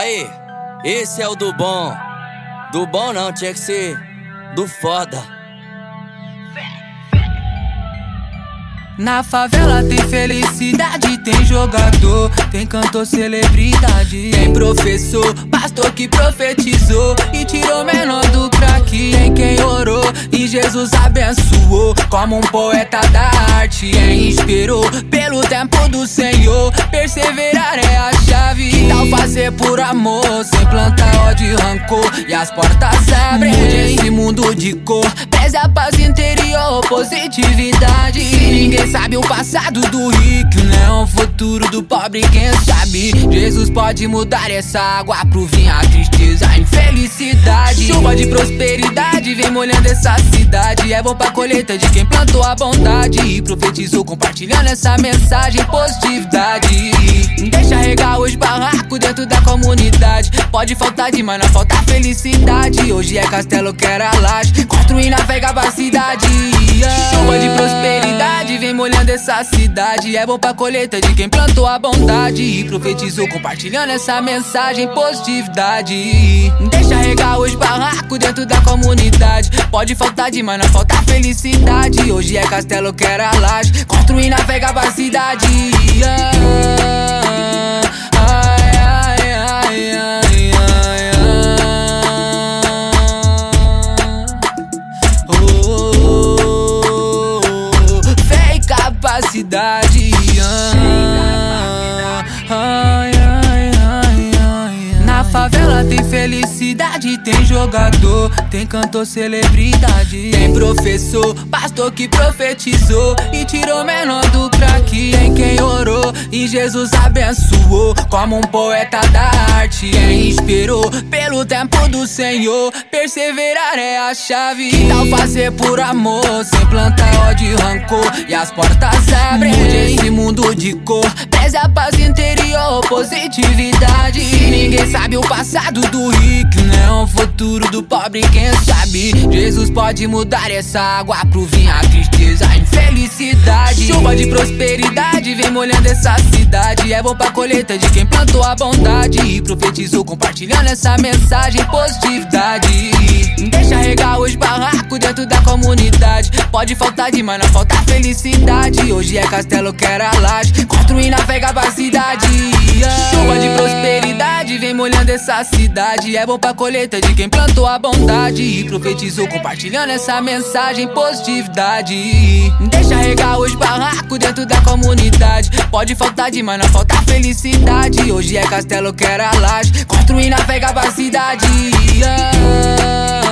Aí, esse é o do bom. Do bom não, tinha que ser do foda. Na favela tem felicidade, tem jogador, tem cantor, celebridade, tem professor, pastor que profetizou e tirou menor do crack. Tem quem orou e Jesus abençoou, como um poeta da arte, inspirou pelo tempo do Senhor. Perseverar é a chave, que tal fazer por amor, sem plantar ódio e rancor, e as portas abrem. Mude esse mundo de cor, preze a paz interior, positividade. Ninguém sabe o passado do rico, não o futuro do pobre, quem sabe? Jesus pode mudar essa água pro vinho, a tristeza, a infelicidade. Chuva de prosperidade vem molhando essa cidade, é bom pra colheita de quem plantou a bondade e profetizou compartilhando essa mensagem, positividade. Deixa regar os barracos dentro da comunidade, pode faltar demais, não falta felicidade. Hoje é castelo, quero a laje, construir navega a cidade. Chuva de prosperidade vem molhando essa cidade, é bom pra colheita de quem plantou a bondade e profetizou compartilhando essa mensagem, positividade. Deixa regar os barracos dentro da comunidade, pode faltar demais, não falta felicidade. Hoje é castelo, quero a laje, construir navega a cidade. Capacidade. Na favela tem felicidade, tem jogador, tem cantor, celebridade, tem professor, pastor que profetizou e tirou menor do crack. Tem quem orou e Jesus abençoou, como um poeta da arte, inspirou pelo tempo do Senhor. Perseverar é a chave, que tal fazer por amor, sem plantar ódio e rancor, e as portas abrem. Mude esse mundo de cor, preze a paz interior, positividade. Ninguém sabe o passado do rico, não o futuro do pobre, quem sabe? Jesus pode mudar essa água pro vinho, a tristeza, a infelicidade. Chuva de prosperidade vem molhando essa cidade, é bom pra colheita de quem plantou a bondade e profetizou compartilhando essa mensagem, positividade. Deixa regar os barracos dentro da comunidade, pode faltar demais, não falta felicidade. Hoje é castelo, quero a laje, construir navega a cidade. Chuva de prosperidade vem molhando essa cidade, é bom pra colheita de quem plantou a bondade e profetizou compartilhando essa mensagem, positividade. Deixa regar os barracos dentro da comunidade, pode faltar demais, não falta felicidade. Hoje é castelo, quero a laje, construir navega a cidade.